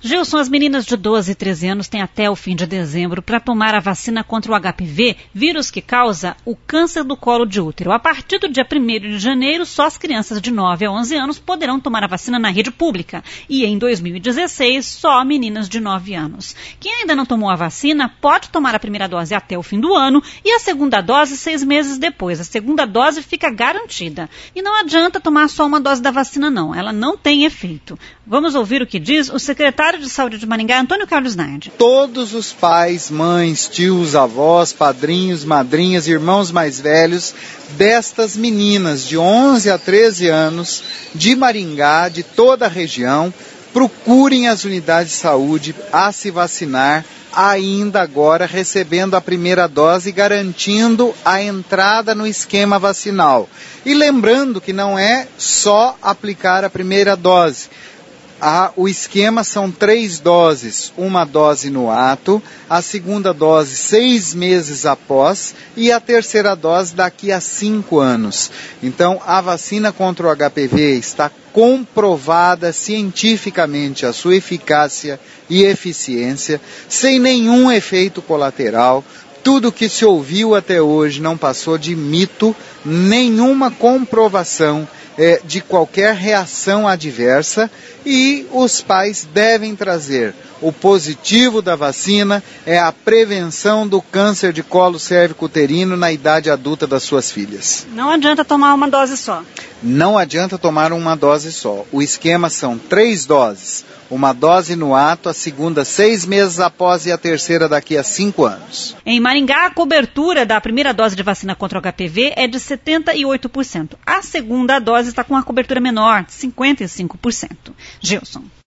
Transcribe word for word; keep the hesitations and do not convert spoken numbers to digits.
Gilson, as meninas de doze e treze anos têm até o fim de dezembro para tomar a vacina contra o H P V, vírus que causa o câncer do colo de útero. A partir do dia primeiro de janeiro, só as crianças de nove a onze anos poderão tomar a vacina na rede pública. E em dois mil e dezesseis, só meninas de nove anos. Quem ainda não tomou a vacina pode tomar a primeira dose até o fim do ano e a segunda dose seis meses depois. A segunda dose fica garantida. E não adianta tomar só uma dose da vacina, não. Ela não tem efeito. Vamos ouvir o que diz o secretário de Saúde de Maringá, Antônio Carlos Nardi. Todos os pais, mães, tios, avós, padrinhos, madrinhas, irmãos mais velhos destas meninas de onze a treze anos de Maringá, de toda a região, procurem as unidades de saúde a se vacinar ainda agora, recebendo a primeira dose e garantindo a entrada no esquema vacinal. E lembrando que não é só aplicar a primeira dose. Ah, o esquema são três doses, uma dose no ato, a segunda dose seis meses após e a terceira dose daqui a cinco anos. Então, a vacina contra o H P V está comprovada cientificamente a sua eficácia e eficiência, sem nenhum efeito colateral. Tudo que se ouviu até hoje não passou de mito, nenhuma comprovação É, de qualquer reação adversa, e os pais devem trazer o positivo da vacina, é a prevenção do câncer de colo cérvico-uterino na idade adulta das suas filhas. Não adianta tomar uma dose só. Não adianta tomar uma dose só. O esquema são três doses. Uma dose no ato, a segunda seis meses após e a terceira daqui a cinco anos. Em Maringá, a cobertura da primeira dose de vacina contra o H P V é de setenta e oito por cento. A segunda dose está com a cobertura menor, cinquenta e cinco por cento. Gilson.